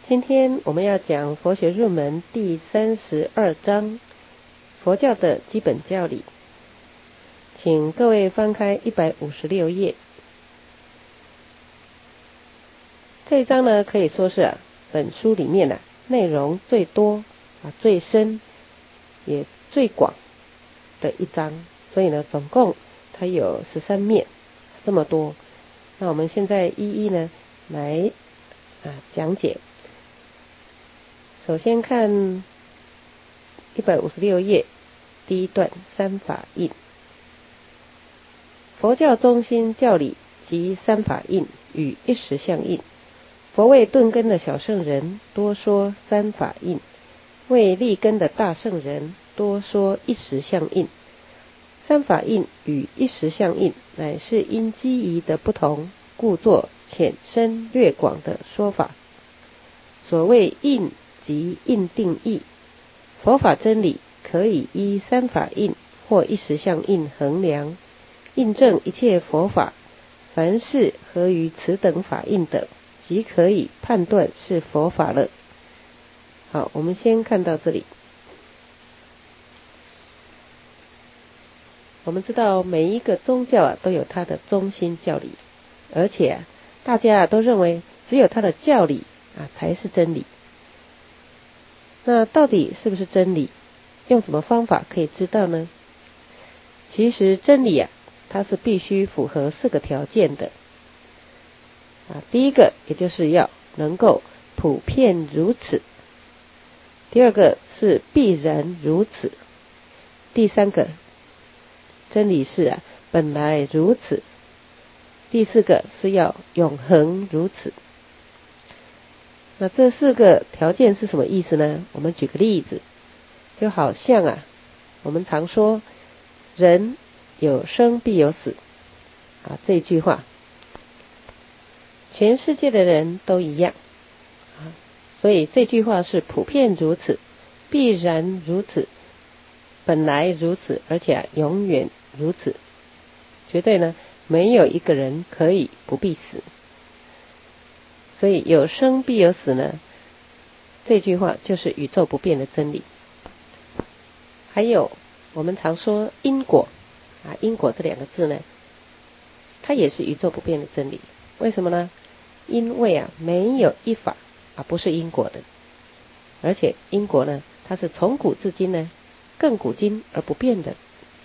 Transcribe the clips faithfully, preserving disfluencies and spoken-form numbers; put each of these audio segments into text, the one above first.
今天我们要讲佛学入门第三十二章，佛教的基本教理。请各位翻开一百五十六页。这一章呢，可以说是啊，本书里面啊内容最多啊、最深也最广的一章，所以呢，总共它有十三面，这么多。那我们现在一一呢来啊讲解。首先看一百五十六页第一段三法印。佛教中心教理及三法印与一时相应。佛为顿根的小圣人多说三法印，为立根的大圣人多说一时相应。三法印与一时相应，乃是因机宜的不同，故作浅深略广的说法。所谓印即印定义，佛法真理可以依三法印或一时相应衡量，印证一切佛法，凡是合于此等法印的，即可以判断是佛法了。好，我们先看到这里。我们知道每一个宗教啊都有它的中心教理，而且啊大家啊都认为只有它的教理啊才是真理。那到底是不是真理？用什么方法可以知道呢？其实真理啊，它是必须符合四个条件的。啊，第一个也就是要能够普遍如此，第二个是必然如此，第三个真理是啊本来如此，第四个是要永恒如此。那这四个条件是什么意思呢？我们举个例子，就好像啊，我们常说人有生必有死啊，这句话，全世界的人都一样啊，所以这句话是普遍如此，必然如此，本来如此，而且、啊、永远如此，绝对呢没有一个人可以不必死。所以有生必有死呢，这句话就是宇宙不变的真理。还有我们常说因果啊，因果这两个字呢，它也是宇宙不变的真理。为什么呢？因为啊没有一法啊不是因果的，而且因果呢它是从古至今呢亘古今而不变的，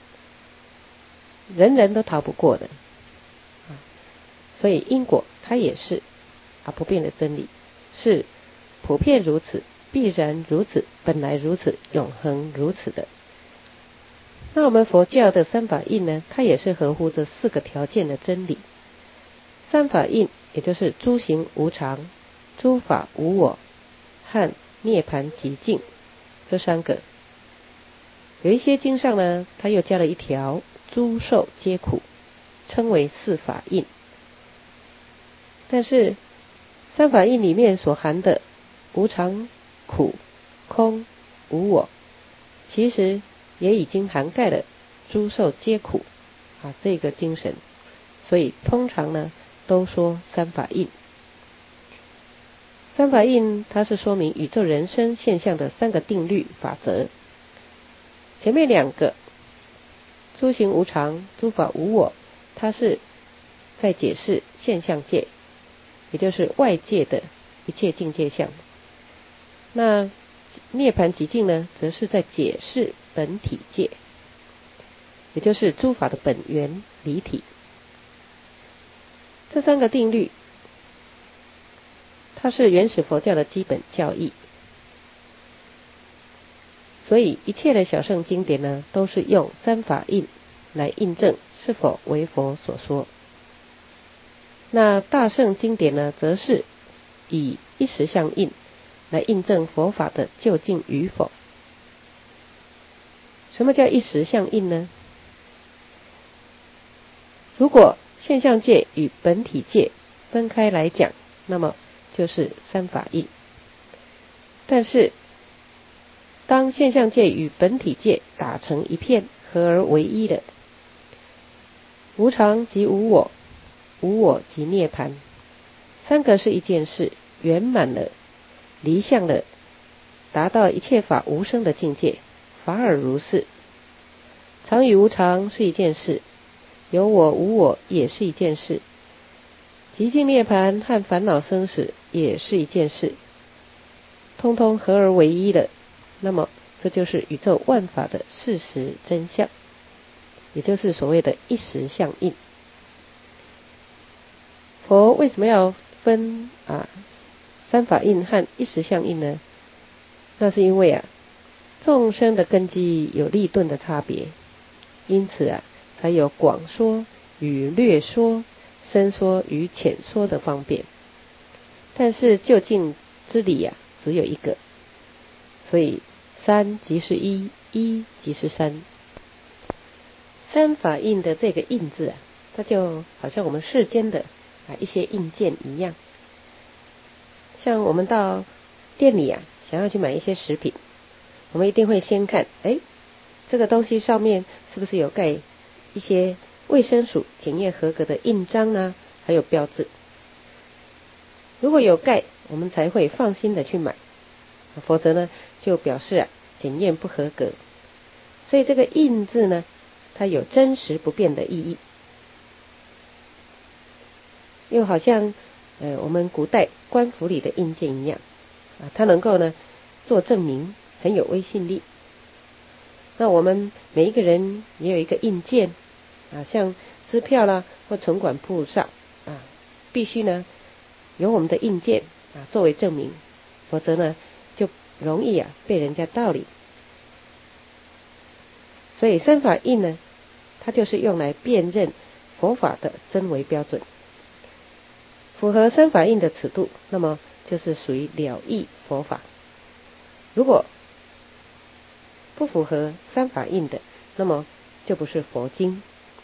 人人都逃不过的啊。所以因果它也是啊不变的真理，是普遍如此，必然如此，本来如此，永恒如此的。那我们佛教的三法印呢，它也是合乎这四个条件的真理。三法印也就是诸行无常、诸法无我和涅槃寂静这三个。有一些经上呢，它又加了一条诸受皆苦，称为四法印。但是三法印里面所含的无常、苦、空、无我，其实也已经涵盖了诸受皆苦啊这个精神，所以通常呢都说三法印。三法印它是说明宇宙人生现象的三个定律法则。前面两个诸行无常、诸法无我，它是在解释现象界，也就是外界的一切境界相。那涅槃寂静呢，则是在解释本体界，也就是诸法的本源离体。这三个定律，它是原始佛教的基本教义，所以一切的小乘经典呢，都是用三法印来印证是否为佛所说。那大乘经典呢，则是以一时相应来印证佛法的究竟与否。什么叫一时相应呢？如果现象界与本体界分开来讲，那么就是三法印。但是当现象界与本体界打成一片，合而为一的，无常即无我，无我即涅槃，三个是一件事，圆满了， 离相了，达到一切法无生的境界，法尔如是。常与无常是一件事，有我无我也是一件事，极尽涅槃和烦恼生死也是一件事，通通合而为一了。那么这就是宇宙万法的事实真相，也就是所谓的一时相应。佛为什么要分啊三法印和一时相应呢？那是因为啊众生的根基有利钝的差别，因此啊才有广说与略说、深说与浅说的方便。但是究竟之理啊只有一个，所以三即是一，一即是三。三法印的这个印字啊，它就好像我们世间的啊一些印件一样。像我们到店里啊，想要去买一些食品，我们一定会先看，哎，这个东西上面是不是有盖一些卫生署检验合格的印章呢？还有标志。如果有盖，我们才会放心的去买，否则呢，就表示啊检验不合格。所以这个印字呢，它有真实不变的意义，又好像呃我们古代官府里的印件一样啊，它能够呢做证明，很有威信力。那我们每一个人也有一个印件啊，像支票啦或存款簿上啊，必须呢有我们的印件啊作为证明，否则呢就容易啊被人家盗领。所以三法印呢，它就是用来辨认佛法的真伪标准。符合三法印的尺度，那么就是属于了义佛法。如果不符合三法印的，那么就不是佛经。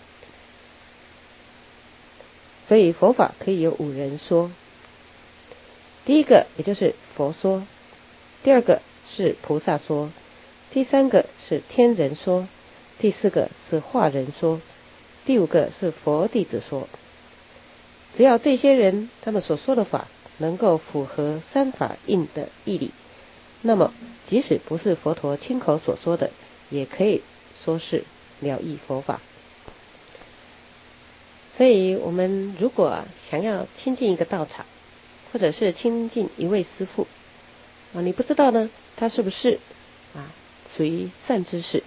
所以佛法可以有五人说，第一个也就是佛说，第二个是菩萨说，第三个是天人说，第四个是化人说，第五个是佛弟子说。只要这些人他们所说的法能够符合三法印的义理，那么即使不是佛陀亲口所说的，也可以说是了义佛法。所以我们如果、啊、想要亲近一个道场，或者是亲近一位师父啊，你不知道呢他是不是啊属于善知识，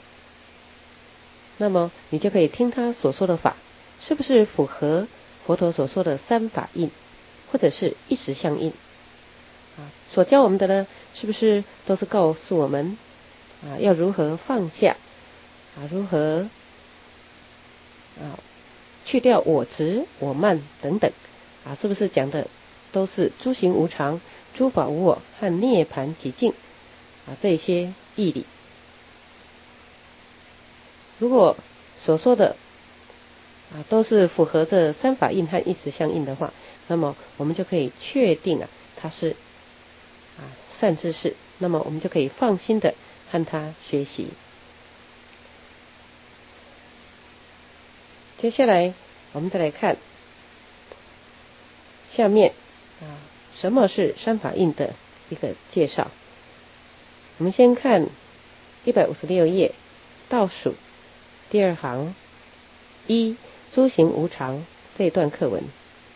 那么你就可以听他所说的法是不是符合佛陀所说的三法印，或者是一时相应啊，所教我们的呢是不是都是告诉我们啊要如何放下啊，如何啊去掉我执我慢等等啊，是不是讲的都是诸行无常、诸法无我和涅槃寂静啊这些义理。如果所说的啊都是符合这三法印和一时相应的话，那么我们就可以确定啊他是啊善知识，那么我们就可以放心的和他学习。接下来我们再来看下面啊什么是三法印的一个介绍。我们先看一百五十六页倒数第二行一诸行无常这一段课文。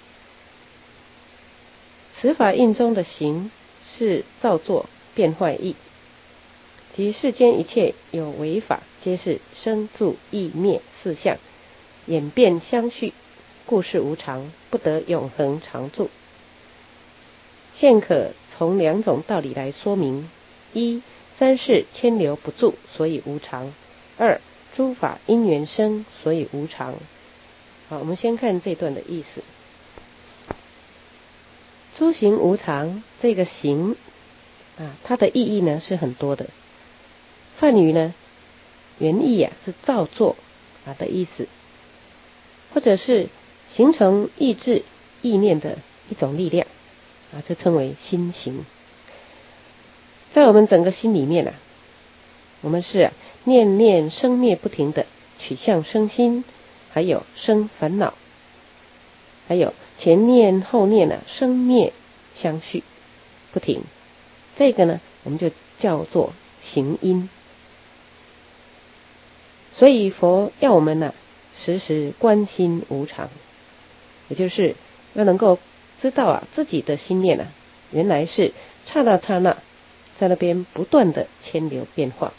此法印中的行是造作变坏意，即世间一切有为法，皆是生住异灭四相，演变相续，故是无常，不得永恒常住。现可从两种道理来说明：一、三世牵流不住，所以无常；二、诸法因缘生，所以无常。好，我们先看这段的意思。诸行无常，这个行啊，它的意义呢是很多的。梵语呢，原意啊是造作啊的意思，或者是形成意志意念的一种力量啊，这称为心行。在我们整个心里面啊，我们是、啊、念念生灭不停的取向生心，还有生烦恼，还有前念后念啊生灭相续不停这个呢，我们就叫做行因。所以佛要我们呢、啊，时时观心无常，也就是要能够知道啊，自己的心念啊，原来是刹那刹那在那边不断的牵流变化。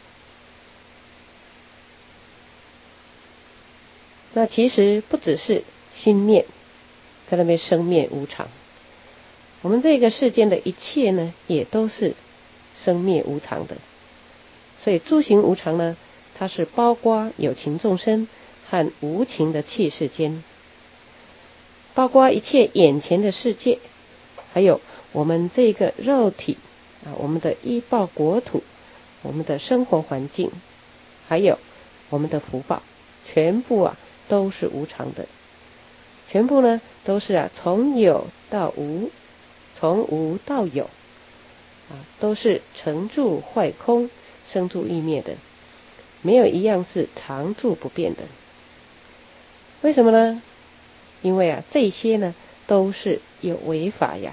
那其实不只是心念在那边生灭无常，我们这个世间的一切呢，也都是生灭无常的。所以诸行无常呢，它是包括有情众生和无情的器世间，包括一切眼前的世界，还有我们这个肉体啊，我们的依报国土，我们的生活环境，还有我们的福报，全部啊都是无常的，全部呢都是啊从有到无，从无到有啊，都是成住坏空，生住异灭的，没有一样是常住不变的。为什么呢？因为啊这些呢都是有为法呀。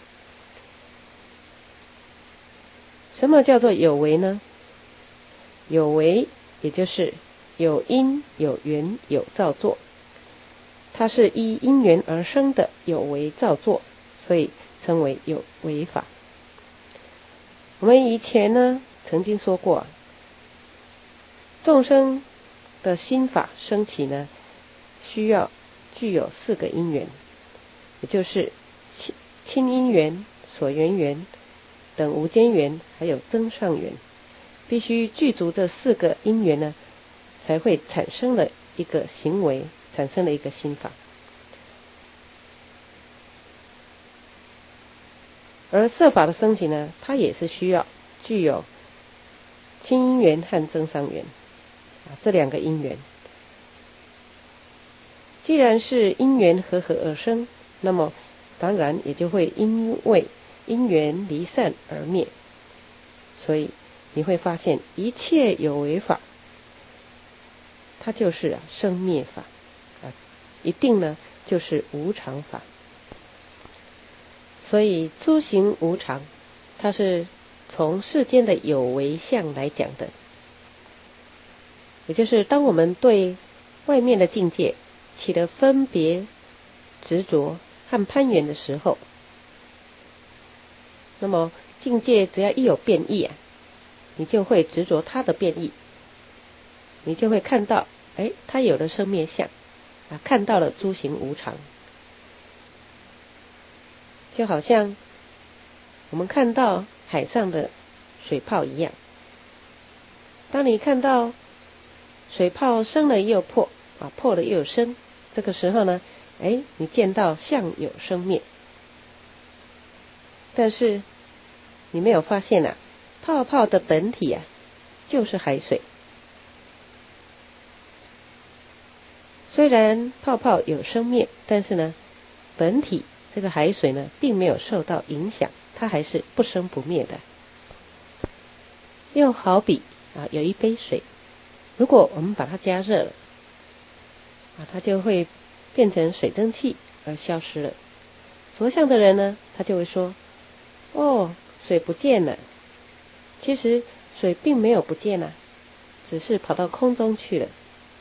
什么叫做有为呢？有为也就是有因有缘有造作，它是依因缘而生的有为造作，所以称为有为法。我们以前呢曾经说过、啊，众生的心法升起呢，需要具有四个因缘，也就是亲因缘、所缘缘、等无间缘，还有增上缘，必须具足这四个因缘呢，才会产生了一个行为，产生了一个心法。而色法的升起呢，它也是需要具有亲因缘和增上缘啊这两个因缘。既然是因缘和合而生，那么当然也就会因为因缘离散而灭。所以你会发现一切有为法，它就是啊生灭法啊，一定呢就是无常法。所以诸行无常，它是从世间的有为相来讲的，也就是当我们对外面的境界起了分别、执着和攀缘的时候，那么境界只要一有变异啊，你就会执着它的变异，你就会看到，哎，它有了生灭相啊，看到了诸行无常。就好像我们看到海上的水泡一样，当你看到水泡生了又破啊，破了又生，这个时候呢，哎，你见到相有生灭，但是你没有发现啊，泡泡的本体啊就是海水。虽然泡泡有生灭，但是呢，本体这个海水呢并没有受到影响，它还是不生不灭的。又好比啊，有一杯水，如果我们把它加热了啊，它就会变成水蒸气而消失了。着相的人呢，他就会说，哦，水不见了。其实水并没有不见啊，只是跑到空中去了。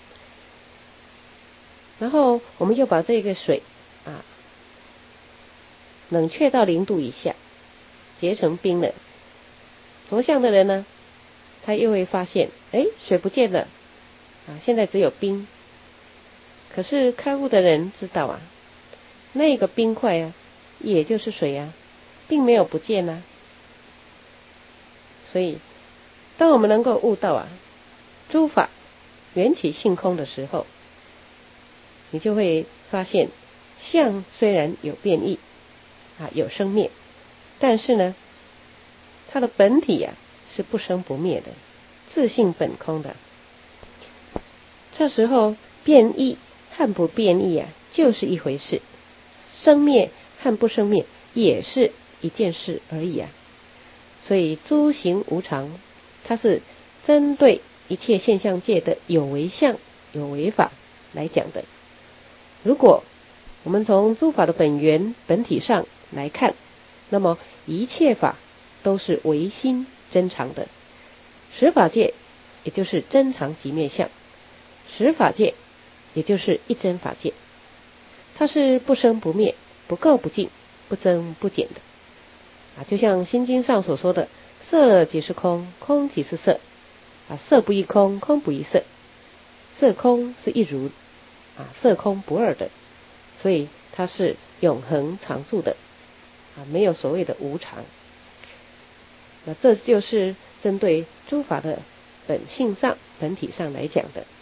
然后我们又把这个水啊冷却到零度以下，结成冰了。着相的人呢，他又会发现，哎，水不见了啊，现在只有冰。可是开悟的人知道啊，那个冰块啊，也就是水啊，并没有不见啊。所以，当我们能够悟到啊，诸法缘起性空的时候，你就会发现，相虽然有变异啊，有生灭，但是呢，它的本体啊是不生不灭的，自性本空的。这时候变异和不变异啊，就是一回事；生灭和不生灭也是一件事而已啊。所以诸行无常，它是针对一切现象界的有为相、有为法来讲的。如果我们从诸法的本源本体上来看，那么一切法都是唯心真常的。十法界也就是真常即灭相，十法界也就是一真法界，它是不生不灭，不垢不净，不增不减的啊，就像心经上所说的，色即是空，空即是色啊，色不异空，空不异色，色空是一如啊，色空不二的，所以它是永恒常住的啊，没有所谓的无常。那这就是针对诸法的本性上、本体上来讲的。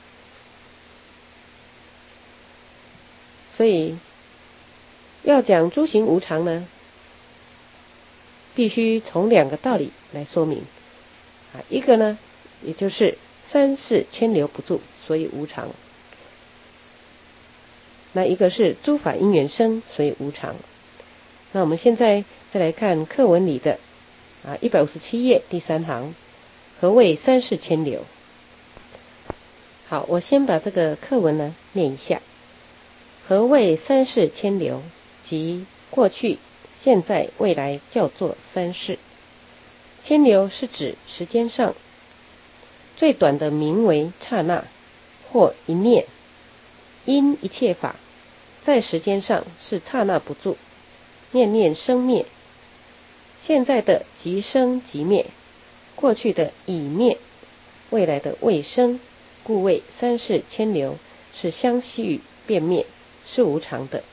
所以要讲诸行无常呢，必须从两个道理来说明啊，一个呢，也就是三世牵流不住，所以无常；那一个是诸法因缘生，所以无常。那我们现在再来看课文里的啊一百五十七页第三行，何谓三世牵流？好，我先把这个课文呢念一下。何谓三世牵流？即过去、现在、未来叫做三世。牵流是指时间上最短的名为刹那或一念，因一切法在时间上是刹那不住，念念生灭。现在的即生即灭，过去的已灭，未来的未生，故谓三世牵流，是相续与变灭，是无常的。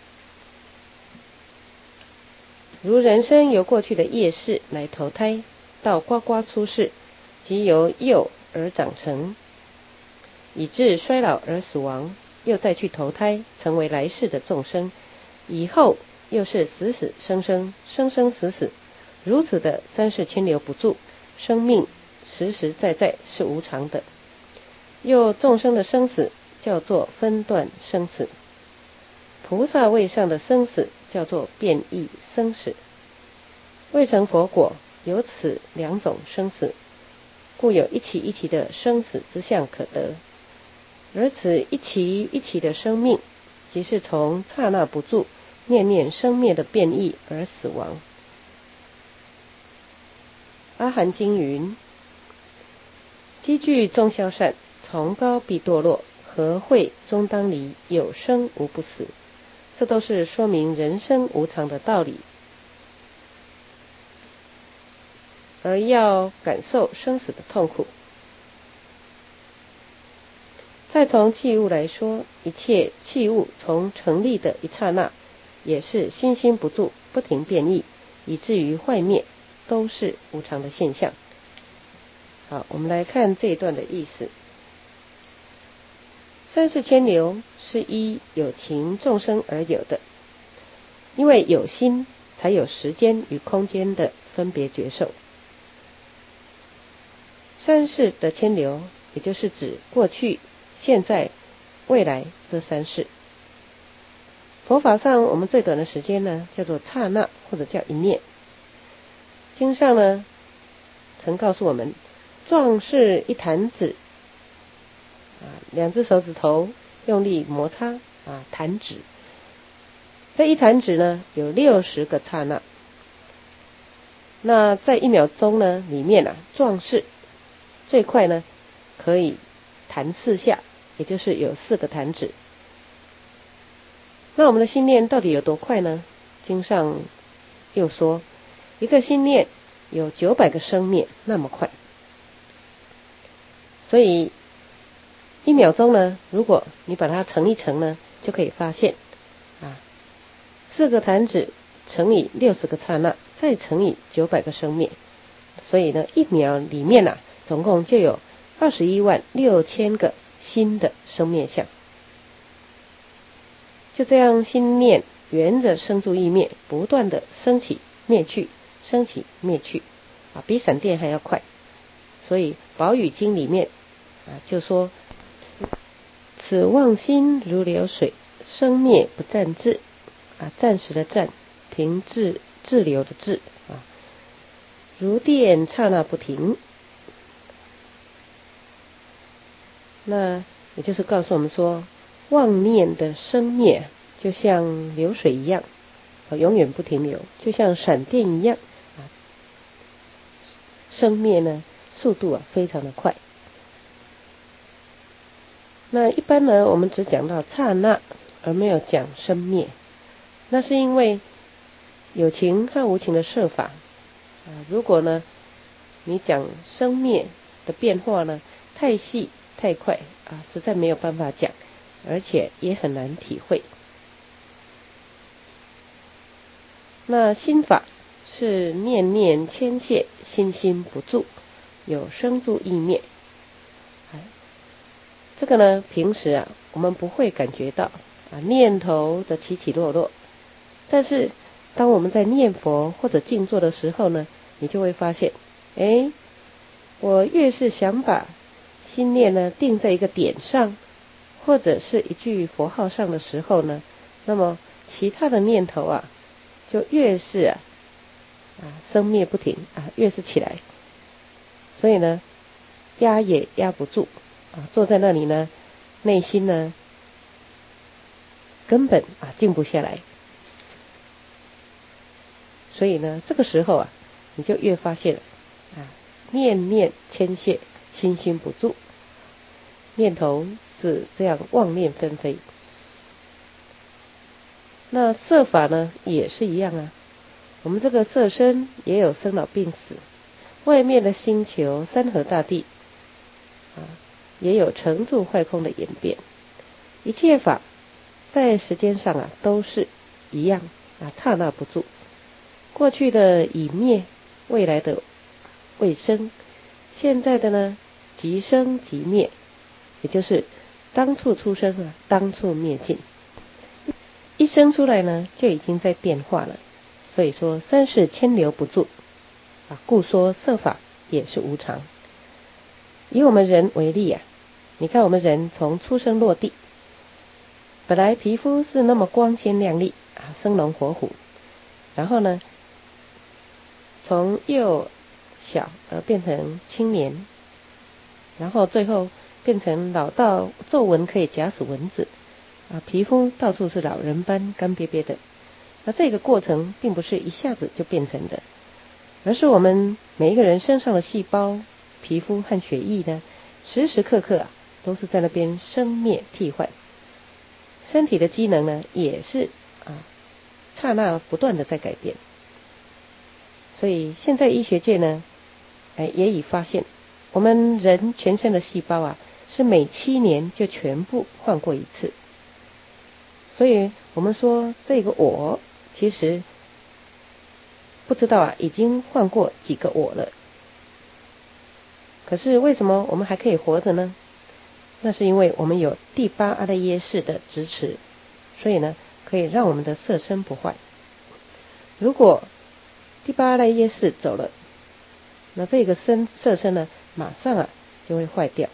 如人生由过去的业识来投胎，到呱呱出世，即由幼而长成，以致衰老而死亡，又再去投胎，成为来世的众生，以后又是死死生生，生生死死，如此的三世牵流不住，生命实实在在是无常的。又众生的生死叫做分段生死，菩萨位上的生死叫做变异生死。未成佛果有此两种生死，故有一期一期的生死之相可得。而此一期一期的生命，即是从刹那不住、念念生灭的变异而死亡。阿含经云：积聚众消散，从高必堕落，和会终当离，有生无不死。这都是说明人生无常的道理，而要感受生死的痛苦。再从器物来说，一切器物从成立的一刹那，也是心心不住，不停变异，以至于坏灭，都是无常的现象。好，我们来看这一段的意思。三世牵流是依有情众生而有的，因为有心才有时间与空间的分别觉受。三世的牵流，也就是指过去、现在、未来这三世。佛法上我们最短的时间呢，叫做刹那，或者叫一念。经上呢曾告诉我们，壮士一弹指啊，两只手指头用力摩擦啊，弹指。这一弹指呢，有六十个刹那。那在一秒钟呢里面啊，壮士最快呢可以弹四下，也就是有四个弹指。那我们的心念到底有多快呢？经上又说，一个心念有九百个生灭，那么快。所以一秒钟呢，如果你把它乘一乘呢，就可以发现啊，四个弹指乘以六十个刹那，再乘以九百个生灭，所以呢，一秒里面啊，总共就有二十一万六千个新的生灭相。就这样，心念沿着生住意灭，不断的升起灭去，升起灭去，啊，比闪电还要快。所以《宝语经》里面啊就说，此妄心如流水，生灭不暂滞，啊，暂时的暂，停滞滞留的滞，啊，如电刹那不停。那也就是告诉我们说，妄念的生灭就像流水一样，永远不停留，就像闪电一样啊， 生灭呢速度啊非常的快。那一般呢，我们只讲到刹那，而没有讲生灭。那是因为有情和无情的设法啊，如果呢你讲生灭的变化呢太细太快啊，实在没有办法讲，而且也很难体会。那心法是念念牵线，心心不住，有生住意灭。这个呢，平时啊，我们不会感觉到啊念头的起起落落，但是当我们在念佛或者静坐的时候呢，你就会发现，哎，我越是想把心念呢定在一个点上，或者是一句佛号上的时候呢，那么其他的念头啊，就越是啊啊生灭不停啊，越是起来，所以呢，压也压不住啊，坐在那里呢，内心呢根本啊静不下来。所以呢，这个时候啊，你就越发现啊，念念牵线，心心不住，念头是这样妄念纷飞。那色法呢，也是一样啊。我们这个色身也有生老病死，外面的星球、山河大地啊，也有成住坏空的演变。一切法在时间上啊，都是一样啊，刹那不住。过去的已灭，未来的未生，现在的呢即生即灭，也就是当处出生啊，当处灭尽。一生出来呢，就已经在变化了。所以说三世牵流不住啊，故说色法也是无常。以我们人为例啊，你看我们人从出生落地，本来皮肤是那么光鲜亮丽啊，生龙活虎，然后呢，从幼小而变成青年，然后最后变成老到皱纹可以夹死蚊子啊，皮肤到处是老人斑，干瘪瘪的。那这个过程并不是一下子就变成的，而是我们每一个人身上的细胞、皮肤和血液呢，时时刻刻啊都是在那边生灭替换，身体的机能呢也是啊刹那不断的在改变。所以现在医学界呢，哎也已发现，我们人全身的细胞啊是每七年就全部换过一次。所以我们说这个我其实不知道啊，已经换过几个我了。可是为什么我们还可以活着呢？那是因为我们有第八阿赖耶识的支持，所以呢，可以让我们的色身不坏。如果第八阿赖耶识走了，那这个身色身呢，马上啊就会坏掉。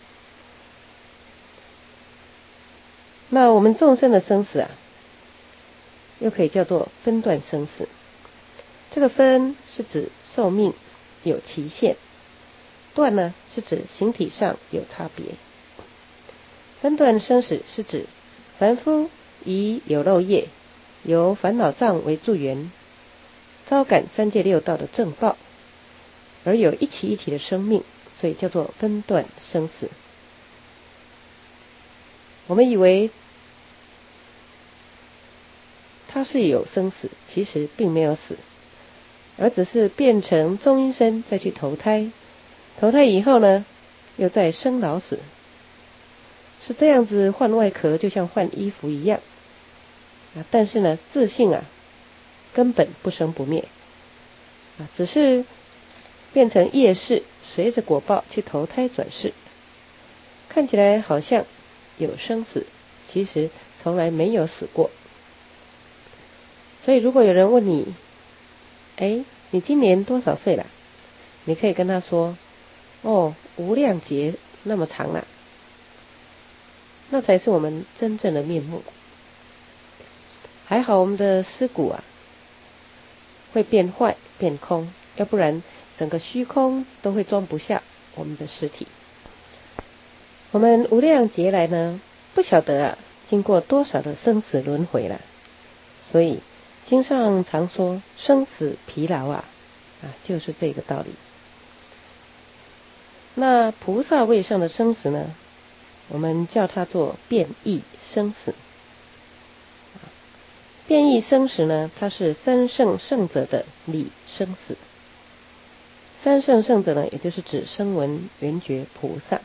那我们众生的生死啊，又可以叫做分段生死。这个分是指寿命有期限，段呢是指形体上有差别。分段生死是指凡夫以有漏业，由烦恼障为助缘，招感三界六道的正报，而有一期一期的生命，所以叫做分段生死。我们以为它是有生死，其实并没有死，而只是变成中阴身再去投胎，投胎以后呢，又再生老死，是这样子换外壳，就像换衣服一样啊。但是呢，自性啊，根本不生不灭啊，只是变成业识，随着果报去投胎转世，看起来好像有生死，其实从来没有死过。所以如果有人问你，哎，你今年多少岁了？你可以跟他说，哦，无量劫那么长了，那才是我们真正的面目。还好我们的尸骨啊会变坏变空，要不然整个虚空都会装不下我们的尸体。我们无量劫来呢，不晓得啊经过多少的生死轮回了，所以经上常说生死疲劳啊，啊就是这个道理。 那菩萨位上的生死呢，我们叫它做变异生死。变异生死呢，它是三圣圣者的理生死。三圣圣者呢，也就是指声闻缘觉菩萨。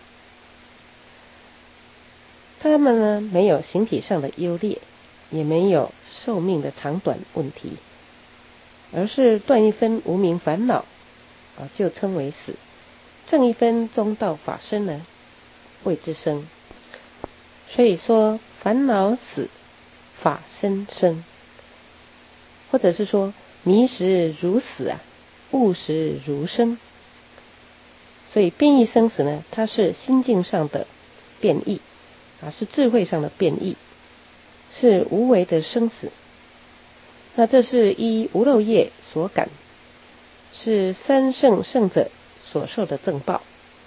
他们呢，没有形体上的优劣，也没有寿命的长短问题，而是断一分无明烦恼啊，就称为死；正一分中道法身呢，谓之生。所以说，烦恼死，法身生，或者是说迷时如死啊，悟时如生。所以变异生死呢，它是心境上的变异啊，是智慧上的变异，是无为的生死。那这是依无漏业所感，是三圣圣者所受的正报。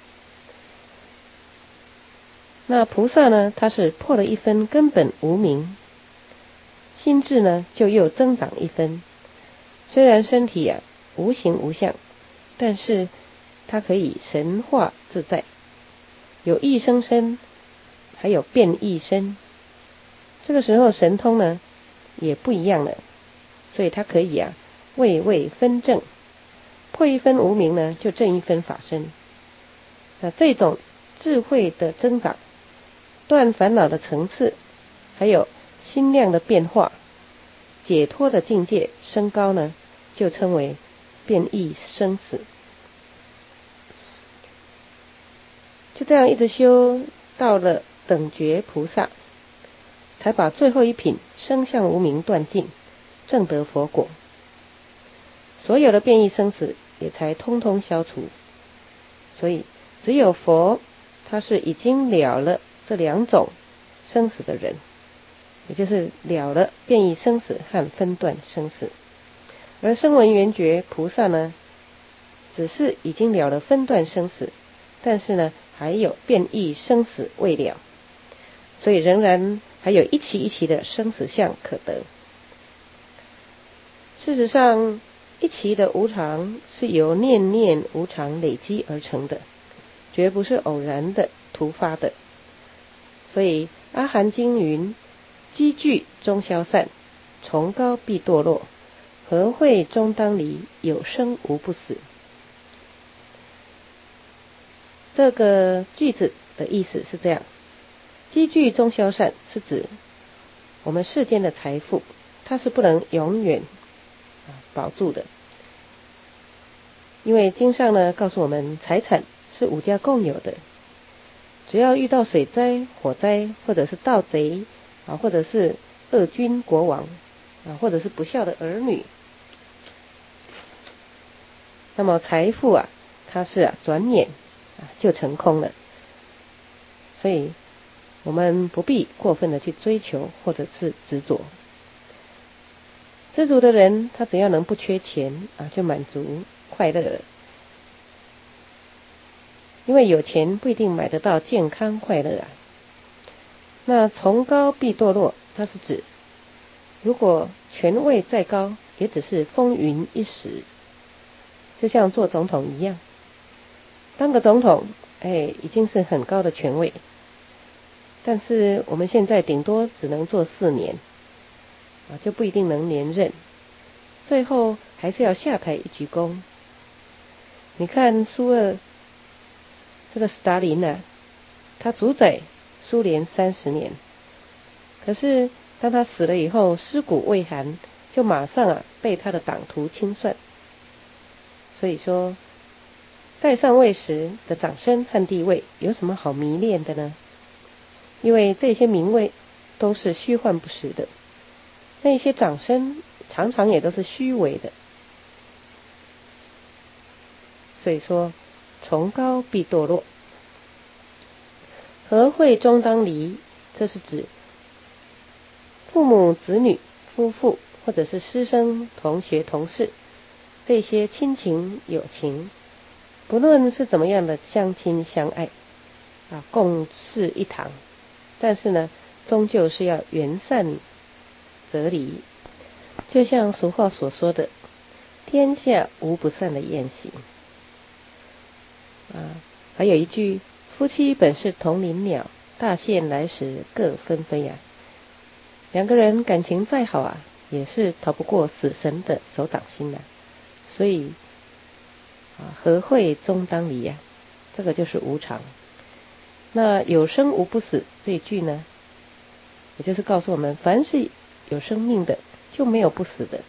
那菩萨呢，他是破了一分根本无明，心智呢就又增长一分。虽然身体啊无形无相，但是它可以神化自在，有异生身，还有变异身。这个时候神通呢也不一样了，所以它可以啊位位分正，破一分无明呢就正一分法身。那这种智慧的增长，断烦恼的层次，还有心量的变化，解脱的境界升高呢，就称为变异生死。就这样一直修到了等觉菩萨，才把最后一品生相无明断尽，证得佛果。所有的变异生死也才通通消除。所以只有佛，他是已经了了这两种生死的人，也就是了了变异生死和分段生死。而声闻缘觉菩萨呢，只是已经了了分段生死，但是呢还有变异生死未了，所以仍然还有一期一期的生死相可得。事实上，一期的无常是由念念无常累积而成的，绝不是偶然的突发的。所以阿含经云：积聚终消散，崇高必堕落，和会终当离，有生无不死。这个句子的意思是这样：积聚终消散是指我们世间的财富，它是不能永远保住的。因为经上呢告诉我们，财产是五家共有的，只要遇到水灾、火灾，或者是盗贼啊，或者是恶君国王啊，或者是不孝的儿女，那么财富啊，它是啊转眼啊就成空了。所以我们不必过分的去追求或者是执着。知足的人，他只要能不缺钱啊，就满足快乐了。因为有钱不一定买得到健康快乐啊。那崇高必堕落，它是指如果权位再高，也只是风云一时，就像做总统一样。当个总统，哎，已经是很高的权位，但是我们现在顶多只能做四年啊，就不一定能连任，最后还是要下台一鞠躬。你看苏俄这个斯大林呢、啊，他主宰苏联三十年，可是当他死了以后，尸骨未寒，就马上啊被他的党徒清算。所以说，在上位时的掌声和地位有什么好迷恋的呢？因为这些名位都是虚幻不实的，那些掌声常常也都是虚伪的。所以说，崇高必堕落，和会终当离，这是指父母子女、夫妇或者是师生、同学、同事，这些亲情友情，不论是怎么样的相亲相爱啊，共事一堂，但是呢，终究是要缘散则离。就像俗话所说的，天下无不散的宴席啊。 还有一句，夫妻本是同林鸟，大限来时各纷飞啊。两个人感情再好啊，也是逃不过死神的手掌心啊。所以啊，和会终当离啊，这个就是无常。那有生无不死这一句呢，也就是告诉我们，凡是有生命的就没有不死的，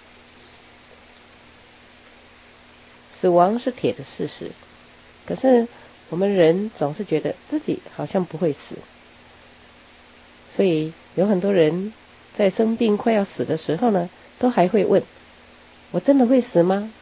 死亡是铁的事实。可是我们人总是觉得自己好像不会死，所以有很多人在生病快要死的时候呢，都还会问，我真的会死吗？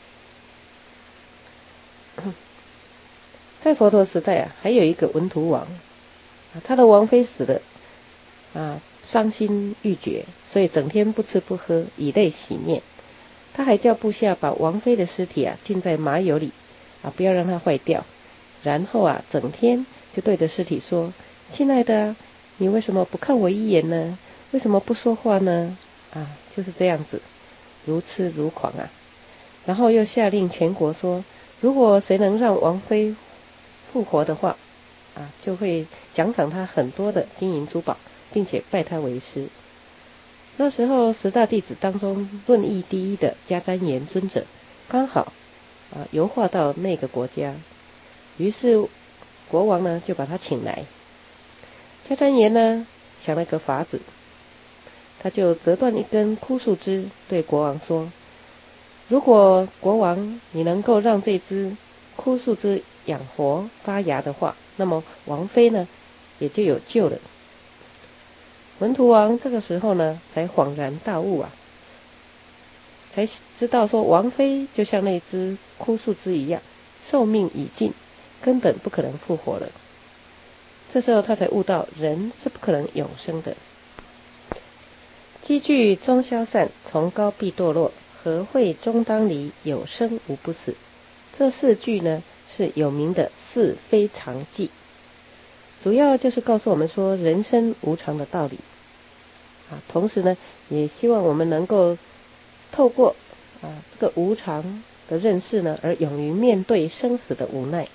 在佛陀时代啊，还有一个文荼王，他的王妃死了啊，伤心欲绝，所以整天不吃不喝，以泪洗面。他还叫部下把王妃的尸体啊浸在麻油里啊，不要让它坏掉。然后啊，整天就对着尸体说：“亲爱的，你为什么不看我一眼呢？为什么不说话呢？”啊，就是这样子，如痴如狂啊。然后又下令全国说，如果谁能让王妃复活的话，啊，就会奖赏他很多的金银珠宝，并且拜他为师。那时候十大弟子当中论艺第一的迦旃延尊者，刚好啊游化到那个国家，于是国王呢就把他请来。迦旃延呢想了个法子，他就折断一根枯树枝，对国王说：“如果国王你能够让这只枯树枝养活发芽的话，那么王妃呢也就有救了。”文荼王这个时候呢才恍然大悟啊，才知道说王妃就像那只枯树枝一样，寿命已尽，根本不可能复活了。这时候他才悟到人是不可能永生的。积聚终消散，崇高必堕落，和会终当离，有生无不死。这四句呢是有名的四非常记，主要就是告诉我们说人生无常的道理啊，同时呢也希望我们能够透过啊这个无常的认识呢，而勇于面对生死的无奈。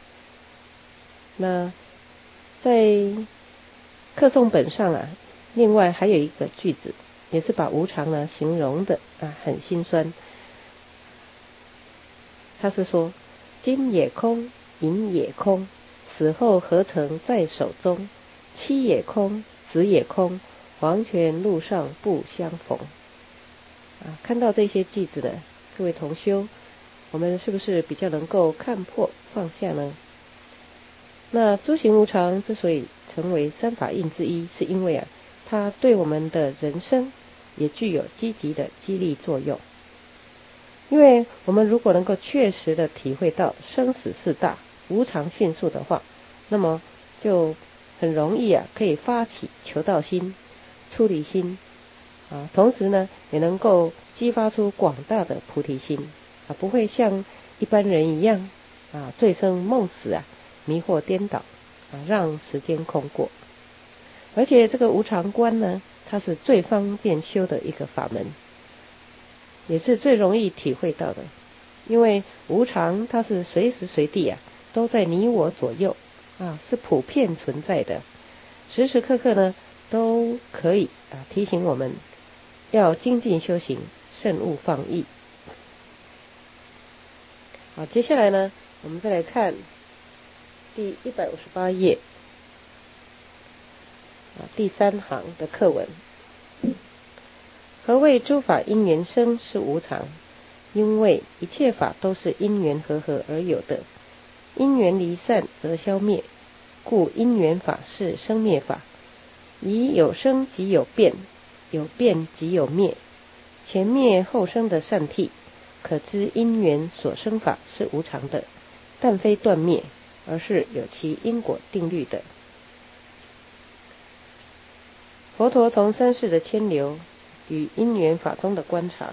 那在课诵本上啊，另外还有一个句子，也是把无常呢形容的啊很心酸。他是说：金也空，银也空，死后何曾在手中？妻也空，子也空，黄泉路上不相逢。啊，看到这些句子的各位同修，我们是不是比较能够看破放下呢？那诸行无常之所以成为三法印之一，是因为啊，它对我们的人生也具有积极的激励作用。因为我们如果能够确实的体会到生死事大、无常迅速的话，那么就很容易啊，可以发起求道心、出离心啊，同时呢，也能够激发出广大的菩提心啊，不会像一般人一样啊，醉生梦死啊，迷惑颠倒啊，让时间空过。而且这个无常观呢，它是最方便修的一个法门，也是最容易体会到的。因为无常它是随时随地啊，都在你我左右啊，是普遍存在的，时时刻刻呢都可以啊提醒我们要精进修行，慎勿放逸。好，接下来呢，我们再来看第一百五十八页啊第三行的课文。何谓诸法因缘生是无常？因为一切法都是因缘和合而有的，因缘离散则消灭，故因缘法是生灭法。以有生即有变，有变即有灭，前灭后生的善谛，可知因缘所生法是无常的，但非断灭，而是有其因果定律的。佛陀从三世的牵流与因缘法中的观察，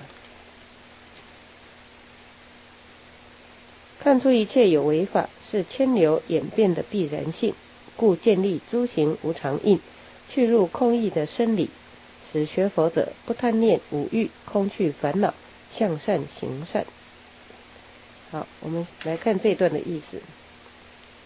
看出一切有为法是牵流演变的必然性，故建立诸行无常印，去入空义的生理，使学佛者不贪恋五欲，空去烦恼，向善行善。好，我们来看这一段的意思。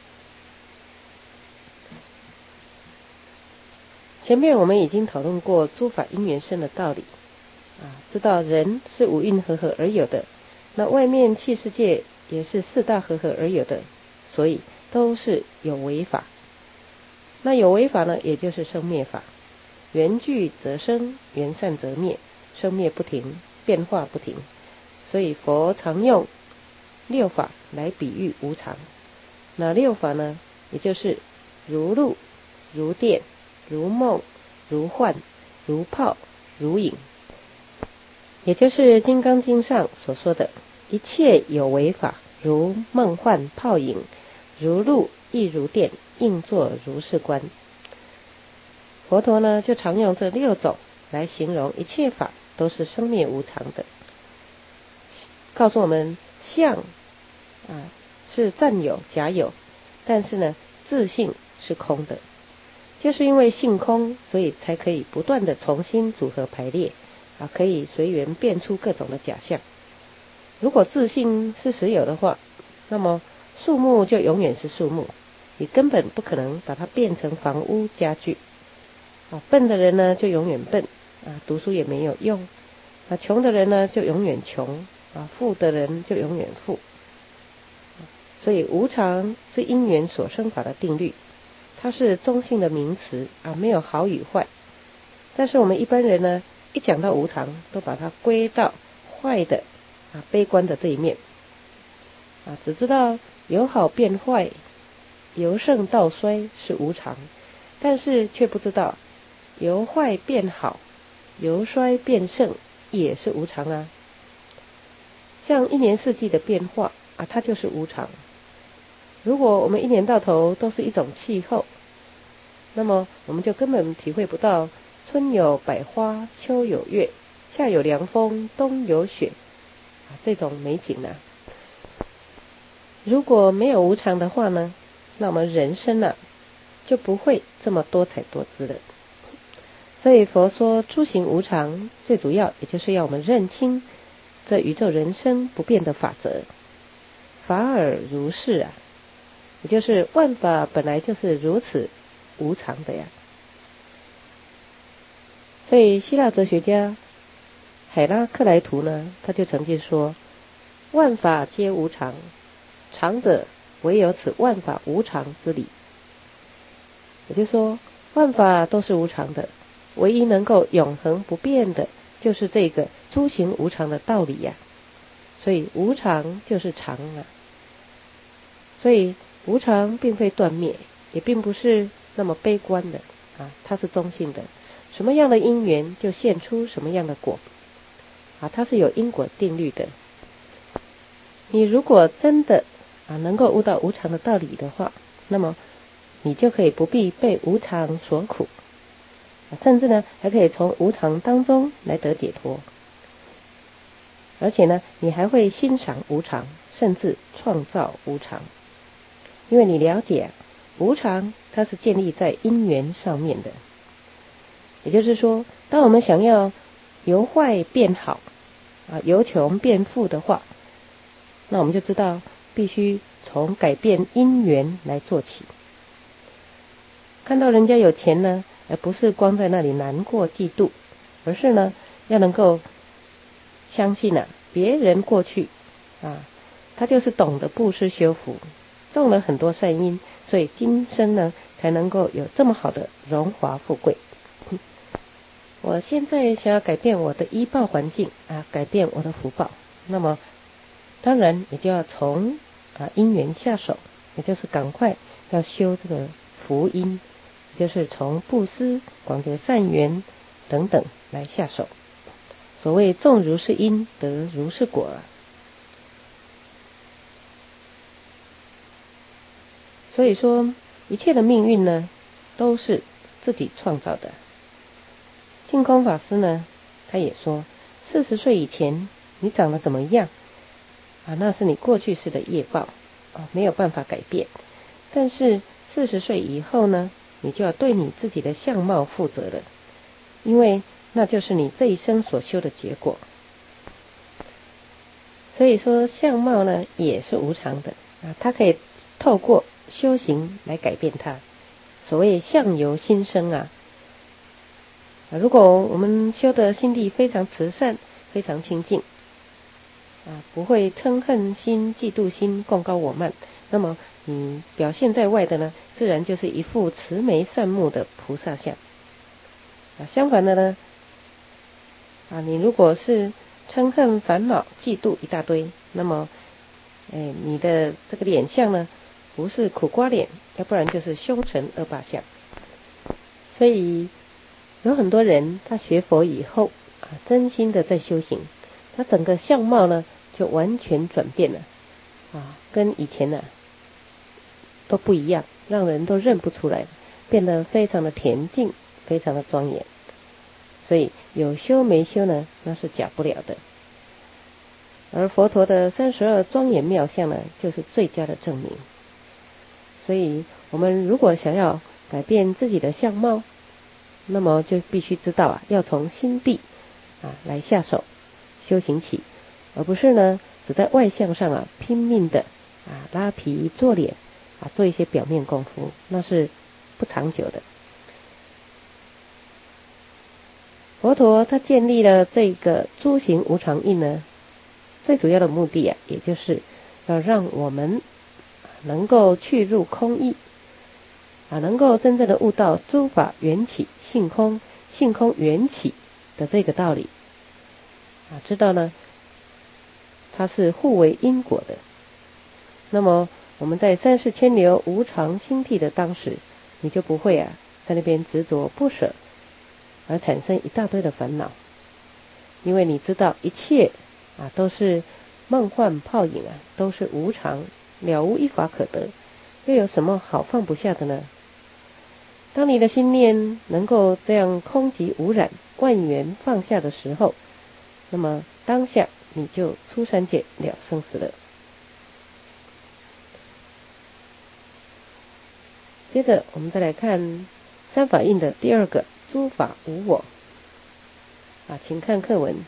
前面我们已经讨论过诸法因缘生的道理啊，知道人是五蕴和合而有的，那外面器世界也是四大和合而有的，所以都是有为法。那有为法呢，也就是生灭法，缘聚则生，缘散则灭，生灭不停，变化不停，所以佛常用六法来比喻无常。那六法呢，也就是如露、如电、如梦、如幻、如泡、如影，也就是《金刚经》上所说的一切有为法，如梦幻泡影，如露亦如电，应作如是观。佛陀呢，就常用这六种来形容一切法都是生灭无常的，告诉我们相啊是暂有假有，但是呢自性是空的，就是因为性空，所以才可以不断的重新组合排列啊，可以随缘变出各种的假象。如果自性是实有的话，那么树木就永远是树木，你根本不可能把它变成房屋家具啊。笨的人呢就永远笨啊，读书也没有用啊。穷的人呢就永远穷啊，富的人就永远富。所以无常是因缘所生法的定律，它是中性的名词啊，没有好与坏。但是我们一般人呢，一讲到无常，都把它归到坏的啊、悲观的这一面啊，只知道由好变坏，由盛到衰是无常，但是却不知道由坏变好，由衰变盛也是无常啊。像一年四季的变化啊，它就是无常。如果我们一年到头都是一种气候，那么我们就根本体会不到春有百花，秋有月，夏有凉风，冬有雪啊，这种美景啊。如果没有无常的话呢，那我们人生啊就不会这么多彩多姿了。所以佛说诸行无常，最主要也就是要我们认清这宇宙人生不变的法则。法尔如是啊，也就是万法本来就是如此无常的呀。所以希腊哲学家海拉克莱图呢，他就曾经说，万法皆无常，常者唯有此万法无常之理。也就是说，万法都是无常的，唯一能够永恒不变的就是这个诸行无常的道理呀。所以无常就是常啊。所以无常并非断灭，也并不是那么悲观的啊，它是中性的，什么样的因缘就现出什么样的果啊，它是有因果定律的。你如果真的啊能够悟到无常的道理的话，那么你就可以不必被无常所苦，啊、甚至呢还可以从无常当中来得解脱。而且呢，你还会欣赏无常，甚至创造无常。因为你了解、啊、无常它是建立在因缘上面的。也就是说，当我们想要由坏变好啊，由穷变富的话，那我们就知道必须从改变因缘来做起。看到人家有钱呢，而不是光在那里难过嫉妒，而是呢要能够相信啊，别人过去啊，他就是懂得布施修福，种了很多善因，所以今生呢才能够有这么好的荣华富贵。我现在想要改变我的依报环境啊，改变我的福报，那么当然也就要从啊因缘下手，也就是赶快要修这个福因，也就是从布施、广结善缘等等来下手。所谓种如是因，得如是果啊。所以说，一切的命运呢，都是自己创造的。净空法师呢，他也说，四十岁以前你长得怎么样啊，那是你过去世的业报啊，没有办法改变。但是四十岁以后呢，你就要对你自己的相貌负责了，因为那就是你这一生所修的结果。所以说，相貌呢也是无常的啊，它可以透过修行来改变它。所谓相由心生啊， 啊，如果我们修的心地非常慈善，非常清净，啊，不会嗔恨心、嫉妒心、贡高我慢，那么你表现在外的呢，自然就是一副慈眉善目的菩萨相。啊，相反的呢，啊，你如果是嗔恨、烦恼、嫉妒一大堆，那么，哎，你的这个脸相呢，不是苦瓜脸，要不然就是凶神恶霸相。所以有很多人他学佛以后啊，真心的在修行，他整个相貌呢就完全转变了啊，跟以前呢都不一样，让人都认不出来，变得非常的恬静，非常的庄严。所以有修没修呢，那是假不了的。而佛陀的三十二庄严妙相呢，就是最佳的证明。所以我们如果想要改变自己的相貌，那么就必须知道啊，要从心地啊来下手修行起，而不是呢只在外相上啊拼命的啊拉皮做脸啊做一些表面功夫，那是不长久的。佛陀他建立了这个诸行无常印呢，最主要的目的啊，也就是要让我们能够去入空义啊，能够真正的悟到诸法缘起性空，性空缘起的这个道理啊，知道呢它是互为因果的。那么我们在三世千流无常心地的当时，你就不会啊在那边执着不舍，而产生一大堆的烦恼。因为你知道一切啊都是梦幻泡影啊，都是无常，了无一法可得，又有什么好放不下的呢？当你的心念能够这样空寂无染，万缘放下的时候，那么当下你就出三界了生死了。接着我们再来看三法印的第二个，诸法无我啊，请看课文。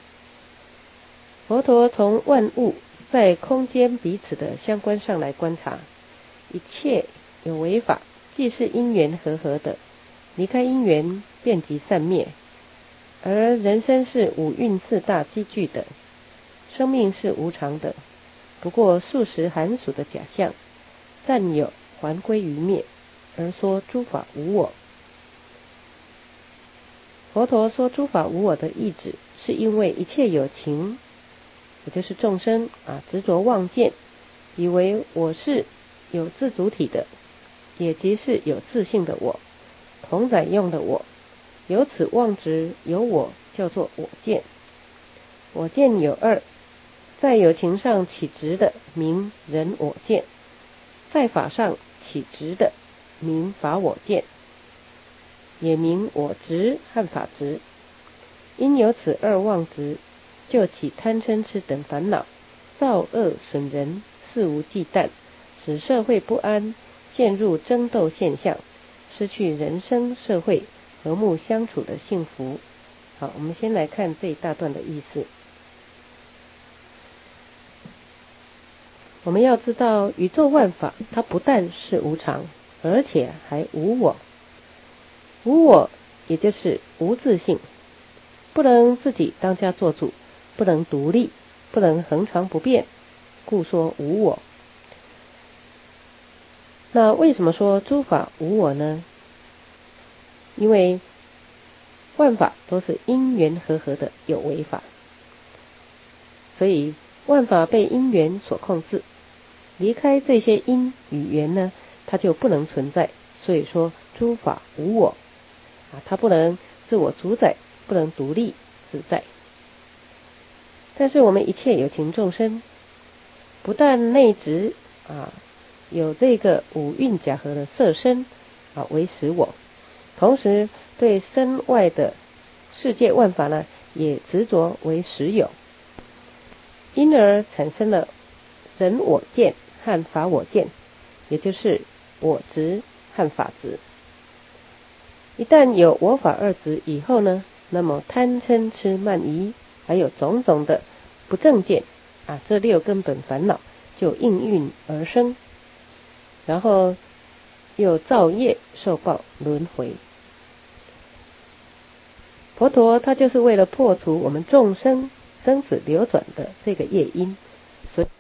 佛陀从万物在空间彼此的相关上来观察，一切有为法，既是因缘和合的，离开因缘便即散灭。而人生是五蕴四大积聚的，生命是无常的，不过数十寒暑的假象，暂有还归于灭，而说诸法无我。佛陀说诸法无我的意旨，是因为一切有情，也就是众生啊，执着妄见，以为我是有自主体的，也即是有自性的我，同载用的我，由此妄执有我，叫做我见。我见有二，在有情上起执的名人我见，在法上起执的名法我见，也名我执和法执。因有此二妄执，就起贪嗔痴等烦恼，造恶损人，肆无忌惮，使社会不安，陷入争斗现象，失去人生社会和睦相处的幸福。好，我们先来看这一大段的意思。我们要知道，宇宙万法它不但是无常，而且还无我。无我也就是无自性，不能自己当家做主，不能独立，不能恒常不变，故说无我。那为什么说诸法无我呢？因为万法都是因缘和合的有为法，所以万法被因缘所控制，离开这些因与缘呢，它就不能存在。所以说诸法无我啊，它不能自我主宰，不能独立自在。但是我们一切有情众生，不但内执啊有这个五蕴假合的色身啊为实我，同时对身外的世界万法呢，也执着为实有，因而产生了人我见和法我见，也就是我执和法执。一旦有我法二执以后呢，那么贪嗔痴慢疑还有种种的不正见啊，这六根本烦恼就应运而生，然后又造业受报轮回。 佛陀他就是为了破除我们众生生死流转的这个业因，所以